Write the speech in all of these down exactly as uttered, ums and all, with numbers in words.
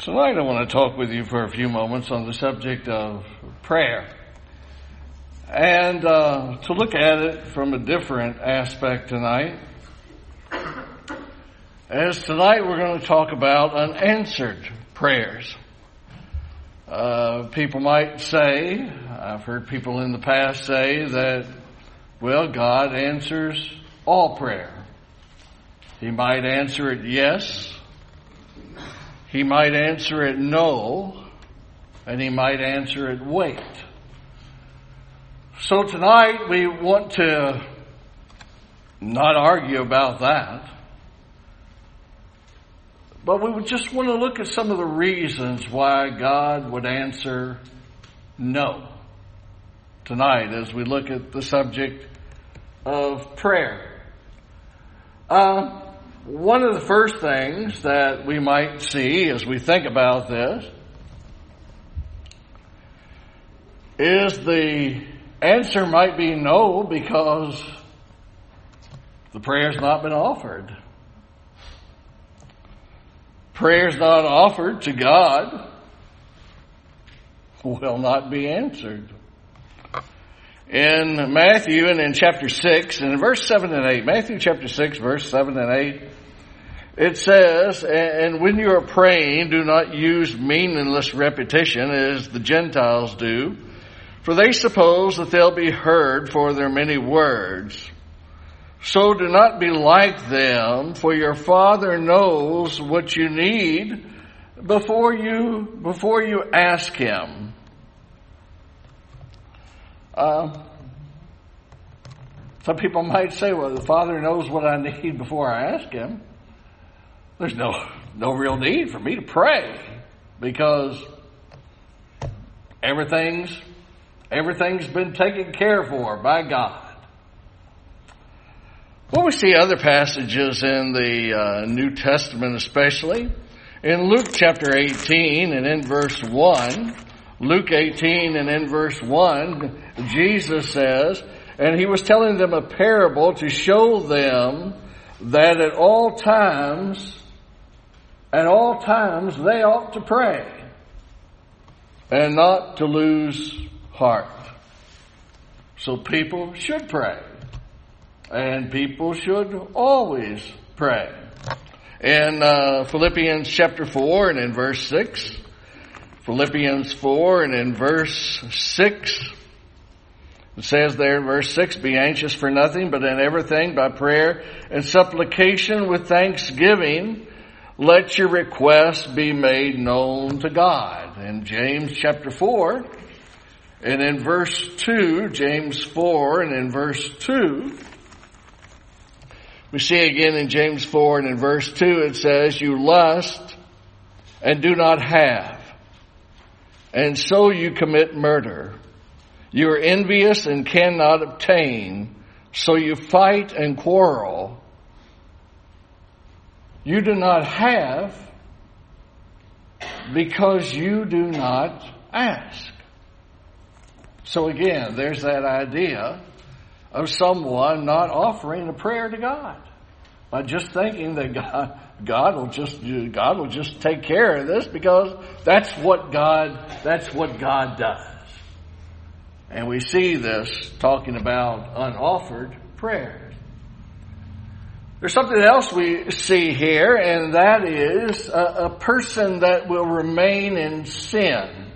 Tonight I want to talk with you for a few moments on the subject of prayer, and uh, to look at it from a different aspect tonight. As tonight we're going to talk about unanswered prayers. Uh, people might say, I've heard people in the past say that, well, God answers all prayer. He might answer it yes. He might answer it no, and he might answer it wait. So tonight we want to not argue about that, but we would just want to look at some of the reasons why God would answer no tonight as we look at the subject of prayer. Uh, One of the first things that we might see as we think about this is the answer might be no because the prayer's not been offered. Prayer's not offered to God will not be answered. In Matthew and in chapter six and in verse seven and eight, Matthew chapter six, verse seven and eight, it says, and when you are praying, do not use meaningless repetition as the Gentiles do, for they suppose that they'll be heard for their many words. So do not be like them, for your Father knows what you need before you, before you ask Him. Uh, some people might say, well, the Father knows what I need before I ask Him. There's no no real need for me to pray because everything's everything's been taken care for by God. Well, we see other passages in the uh, New Testament, especially in Luke chapter eighteen and in verse one. Luke eighteen and in verse one, Jesus says, and He was telling them a parable to show them that at all times, at all times they ought to pray and not to lose heart. So people should pray, and people should always pray. In uh, Philippians chapter four and in verse six, Philippians four and in verse six, it says there in verse six, be anxious for nothing, but in everything by prayer and supplication with thanksgiving, let your requests be made known to God. In James chapter four and in verse two, James four and in verse two, we see again in James four and in verse two, it says, you lust and do not have, and so you commit murder. You are envious and cannot obtain, so you fight and quarrel. You do not have because you do not ask. So again, there's that idea of someone not offering a prayer to God by just thinking that God, God will just God will just take care of this because that's what God that's what God does. And we see this talking about unoffered prayers. There's something else we see here, and that is a, a person that will remain in sin.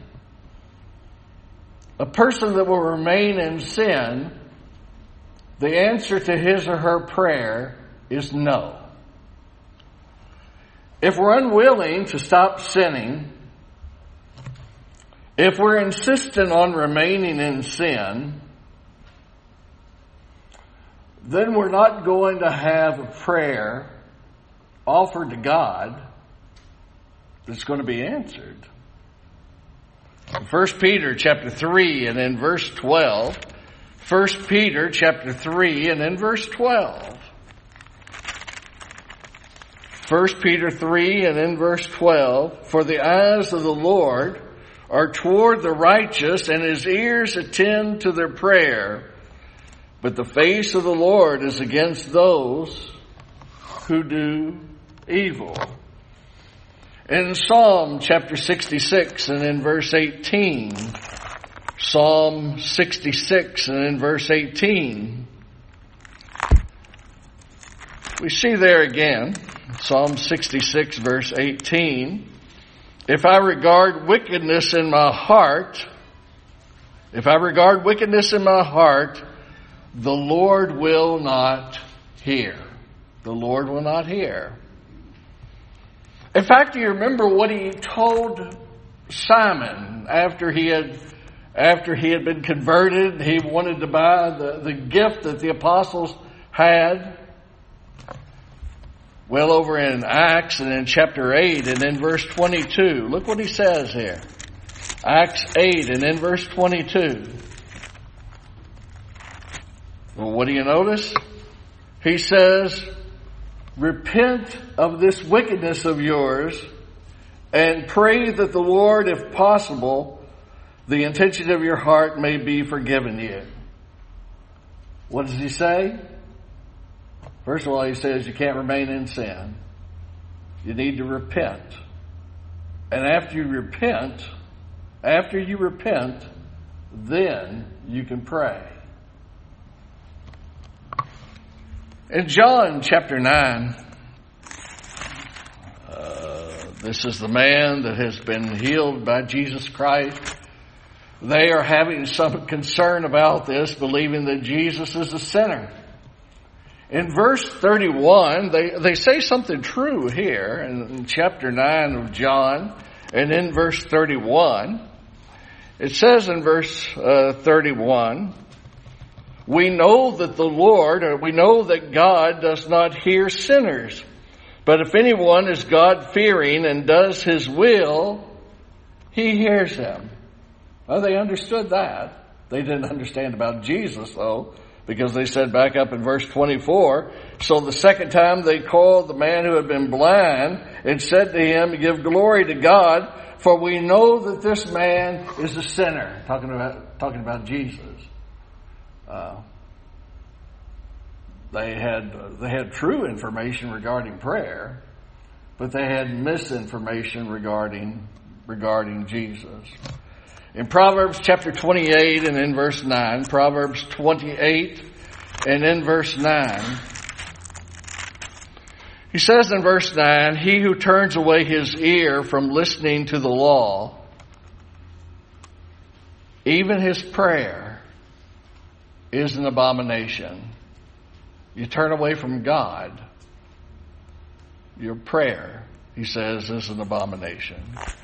A person that will remain in sin, the answer to his or her prayer is no. If we're unwilling to stop sinning, if we're insistent on remaining in sin, then we're not going to have a prayer offered to God that's going to be answered. In First Peter chapter three and in verse twelve, First Peter chapter three and in verse twelve, First Peter three and in verse twelve, for the eyes of the Lord are toward the righteous, and His ears attend to their prayer. But the face of the Lord is against those who do evil. In Psalm chapter sixty-six and in verse eighteen, Psalm sixty-six and in verse eighteen, we see there again, Psalm sixty-six verse eighteen, if I regard wickedness in my heart, if I regard wickedness in my heart, the Lord will not hear. The Lord will not hear. In fact, do you remember what he told Simon after he had after he had been converted? He wanted to buy the, the gift that the apostles had. Well, over in Acts and in chapter eight and in verse twenty-two, look what he says here. Acts eight and in verse twenty-two. Well, what do you notice? He says, repent of this wickedness of yours and pray that the Lord, if possible, the intention of your heart may be forgiven you. What does he say? First of all, he says you can't remain in sin. You need to repent. And after you repent, after you repent, then you can pray. In John chapter nine, uh, this is the man that has been healed by Jesus Christ. They are having some concern about this, believing that Jesus is a sinner. In verse thirty-one, they, they say something true here in, in chapter nine of John, and in verse thirty-one. It says in verse uh, thirty-one, we know that the Lord, or we know that God does not hear sinners. But if anyone is God-fearing and does his will, he hears him. Well, they understood that. They didn't understand about Jesus, though, because they said back up in verse twenty-four, so the second time they called the man who had been blind and said to him, give glory to God, for we know that this man is a sinner. Talking about, talking about Jesus. Uh, they had they had true information regarding prayer, but they had misinformation regarding regarding Jesus. In Proverbs chapter twenty-eight and in verse nine, Proverbs twenty-eight and in verse nine, he says in verse nine, he who turns away his ear from listening to the law, even his prayer is an abomination. You turn away from God, your prayer, he says, is an abomination.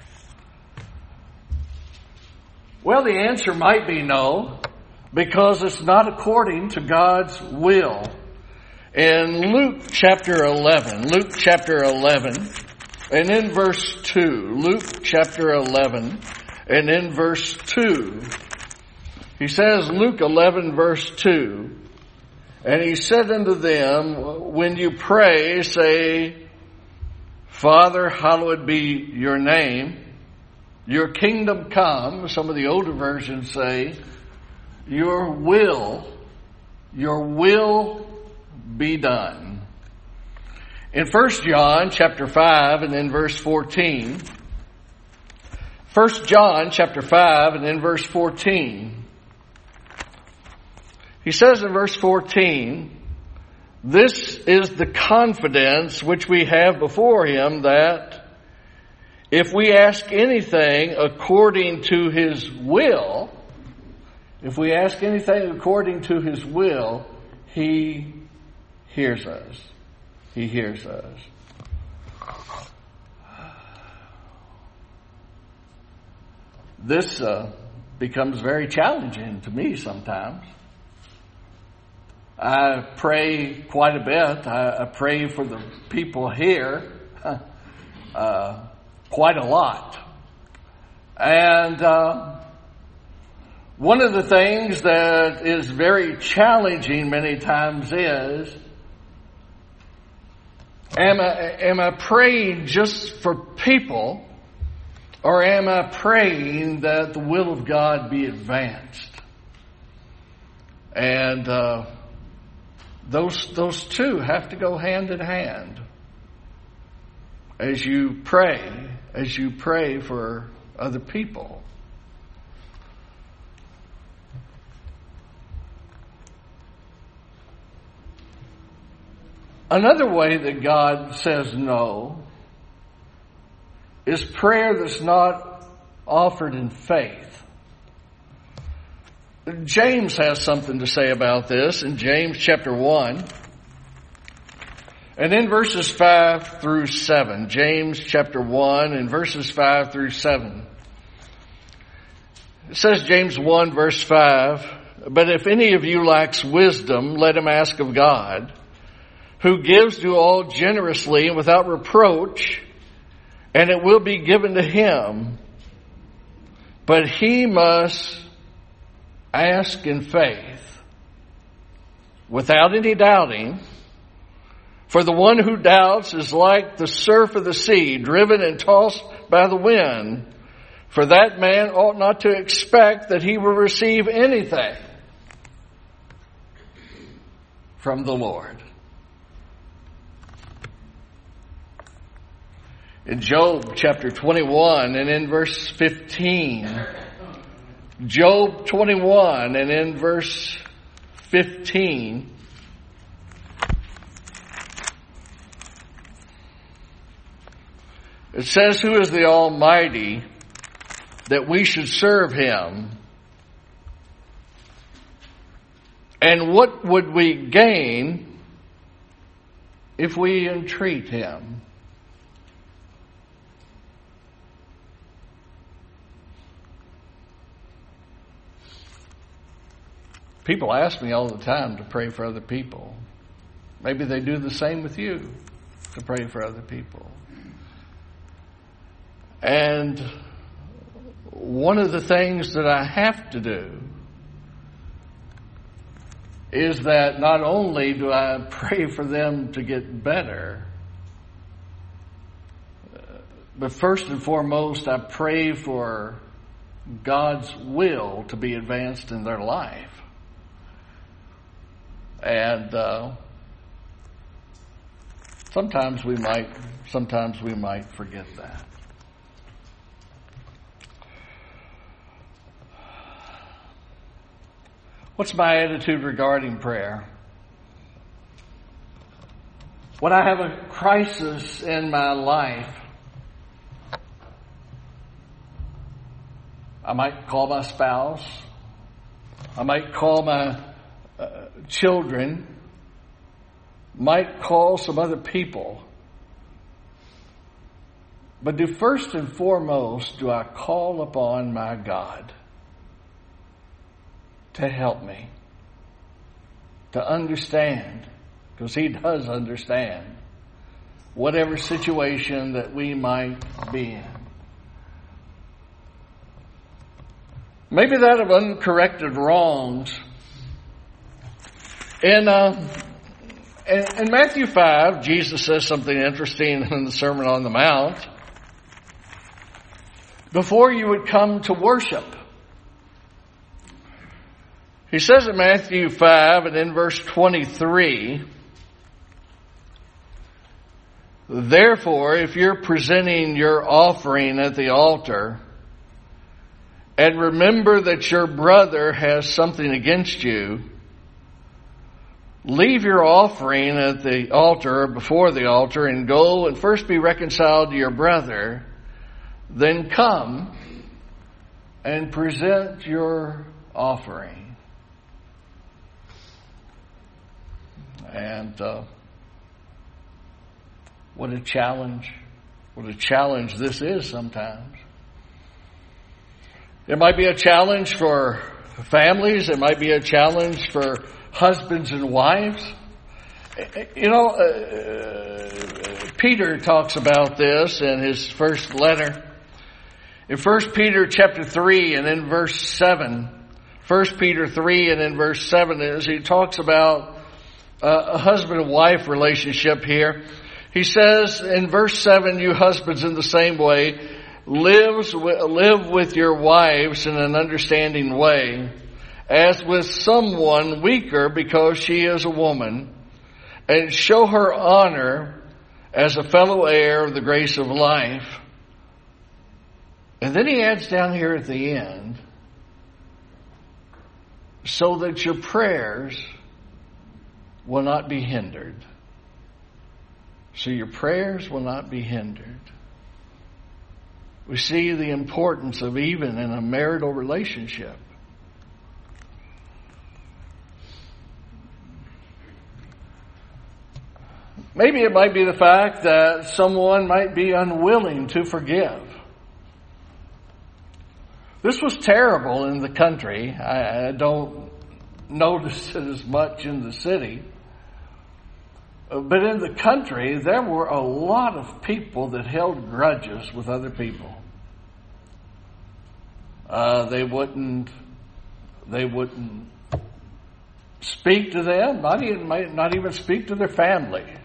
Well, the answer might be no, because it's not according to God's will. In Luke chapter eleven, Luke chapter eleven, and in verse two, Luke chapter eleven, and in verse two, he says, Luke eleven verse two, and he said unto them, when you pray, say, Father, hallowed be your name, your kingdom come. Some of the older versions say, your will, your will be done. In First John chapter five and in verse fourteen, First John chapter five and in verse fourteen, he says in verse fourteen, this is the confidence which we have before him, that if we ask anything according to his will, if we ask anything according to his will, he hears us. He hears us. This uh, becomes very challenging to me sometimes. I pray quite a bit. I, I pray for the people here uh, quite a lot. And uh, one of the things that is very challenging many times is, am I, am I praying just for people, or am I praying that the will of God be advanced? And uh, those those two have to go hand in hand. As you pray, as you pray for other people. Another way that God says no is prayer that's not offered in faith. James has something to say about this in James chapter one. And in verses five through seven, James chapter one and verses five through seven. It says, James one verse five, "But if any of you lacks wisdom, let him ask of God, who gives to all generously and without reproach, and it will be given to him. But he must ask in faith, without any doubting. For the one who doubts is like the surf of the sea, driven and tossed by the wind. For that man ought not to expect that he will receive anything from the Lord." In Job chapter twenty-one and in verse fifteen, Job twenty-one and in verse fifteen, it says, "Who is the Almighty that we should serve him? And what would we gain if we entreat him?" People ask me all the time to pray for other people. Maybe they do the same with you, to pray for other people. And one of the things that I have to do is that not only do I pray for them to get better, but first and foremost, I pray for God's will to be advanced in their life. And uh, sometimes we might, sometimes we might forget that. What's my attitude regarding prayer? When I have a crisis in my life, I might call my spouse. I might call my uh, children. Might call some other people. But do first and foremost, do I call upon my God to help me, to understand, because he does understand, whatever situation that we might be in. Maybe that of uncorrected wrongs. In, uh, in, in Matthew five, Jesus says something interesting in the Sermon on the Mount. Before you would come to worship, he says in Matthew five and in verse twenty-three, "Therefore, if you're presenting your offering at the altar, and remember that your brother has something against you, leave your offering at the altar or before the altar and go and first be reconciled to your brother, then come and present your offering." And uh, what a challenge, what a challenge this is sometimes. It might be a challenge for families. It might be a challenge for husbands and wives. You know, uh, Peter talks about this in his first letter. In First Peter chapter three and in verse seven, First Peter three and in verse seven, as he talks about Uh, a husband and wife relationship here. He says in verse seven, "You husbands in the same way, lives, live with your wives in an understanding way, as with someone weaker because she is a woman, and show her honor as a fellow heir of the grace of life, And then he adds down here at the end, so that your prayers will not be hindered. So your prayers will not be hindered. We see the importance of even in a marital relationship. Maybe it might be the fact that someone might be unwilling to forgive. This was terrible in the country. I, I don't notice it as much in the city. But in the country, there were a lot of people that held grudges with other people. Uh, they wouldn't, they wouldn't speak to them, not even, not even speak to their families.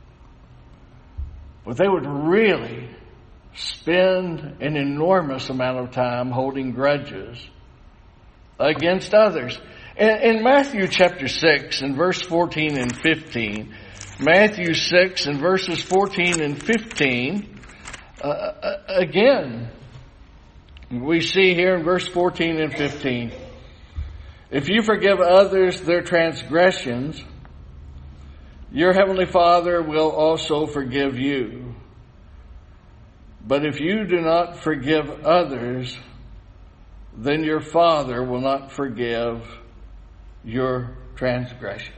But they would really spend an enormous amount of time holding grudges against others. In, in Matthew chapter six and verse fourteen and fifteen, Matthew six and verses fourteen and fifteen, uh, again, we see here in verse fourteen and fifteen, if you forgive others their transgressions, your heavenly Father will also forgive you. But if you do not forgive others, then your Father will not forgive your transgressions.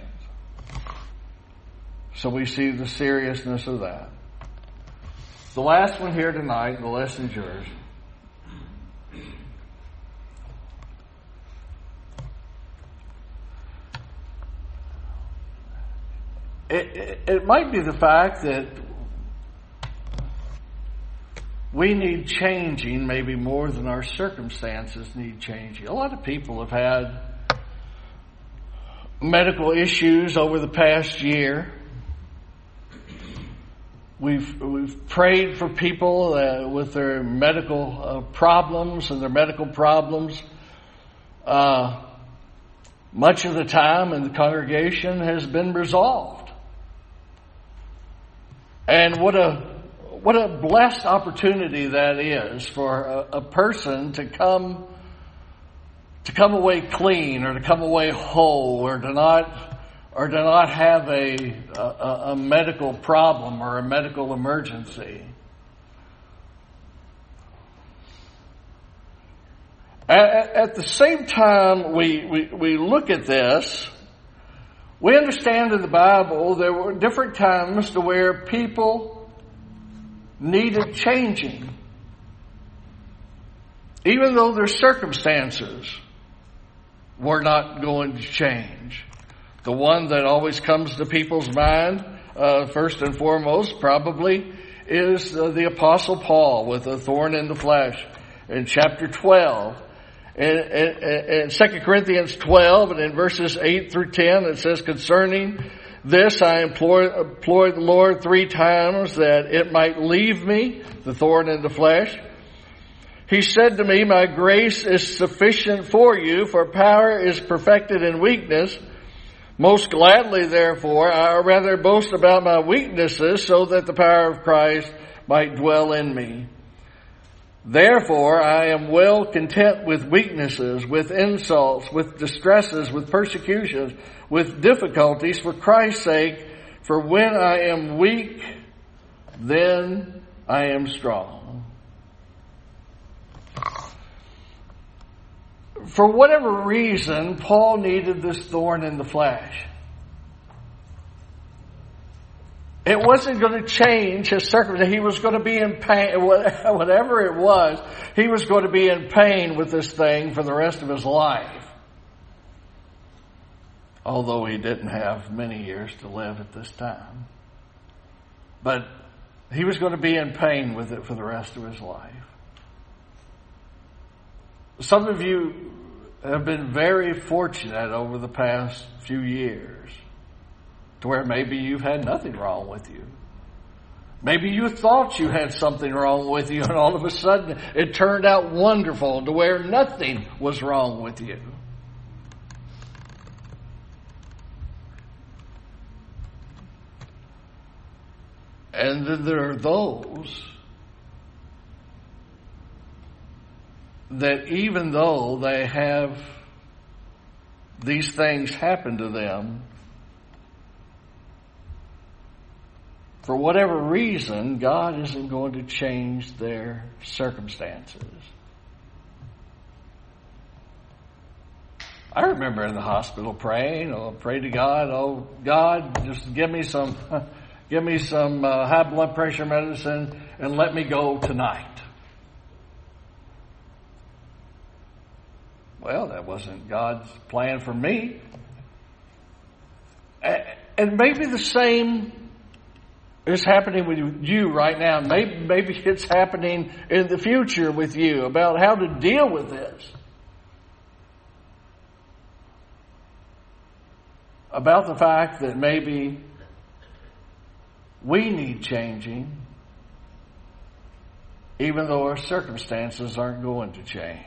So we see the seriousness of that. The last one here tonight, the lesson's yours. It, it, it might be the fact that we need changing maybe more than our circumstances need changing. A lot of people have had medical issues over the past year. We've we've prayed for people uh, with their medical uh, problems and their medical problems. Uh, much of the time in the congregation has been resolved. And what a what a blessed opportunity that is for a, a person to come to come away clean, or to come away whole, or to not or to not have a a, a medical problem or a medical emergency. At, at the same time, we, we we look at this. We understand in the Bible there were different times to where people needed changing, even though their circumstances were not going to change. The one that always comes to people's mind, uh, first and foremost, probably, is uh, the Apostle Paul with a thorn in the flesh in chapter twelve. In, in, in Second Corinthians twelve, and in verses eight through ten, it says, concerning this I implored, implored the Lord three times that it might leave me, the thorn in the flesh. He said to me, my grace is sufficient for you, for power is perfected in weakness. Most gladly, therefore, I rather boast about my weaknesses, so that the power of Christ might dwell in me. Therefore, I am well content with weaknesses, with insults, with distresses, with persecutions, with difficulties for Christ's sake. For when I am weak, then I am strong. For whatever reason, Paul needed this thorn in the flesh. It wasn't going to change his circumstances. He was going to be in pain, whatever it was, he was going to be in pain with this thing for the rest of his life. Although he didn't have many years to live at this time. But he was going to be in pain with it for the rest of his life. Some of you have been very fortunate over the past few years to where maybe you've had nothing wrong with you. Maybe you thought you had something wrong with you, and all of a sudden it turned out wonderful to where nothing was wrong with you. And then there are those that even though they have these things happen to them, for whatever reason, God isn't going to change their circumstances. I remember in the hospital praying, oh, pray to God, oh God, just give me some, give me some uh, high blood pressure medicine and let me go tonight. Well, that wasn't God's plan for me. And maybe the same is happening with you right now. Maybe, maybe it's happening in the future with you about how to deal with this. About the fact that maybe we need changing, even though our circumstances aren't going to change.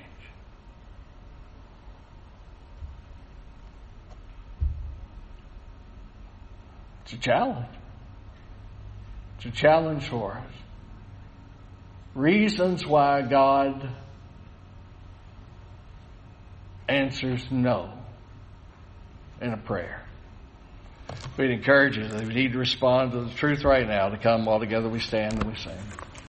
It's a challenge. It's a challenge for us. Reasons why God answers no in a prayer. We'd encourage you that if you need to respond to the truth right now, to come while together we stand and we sing.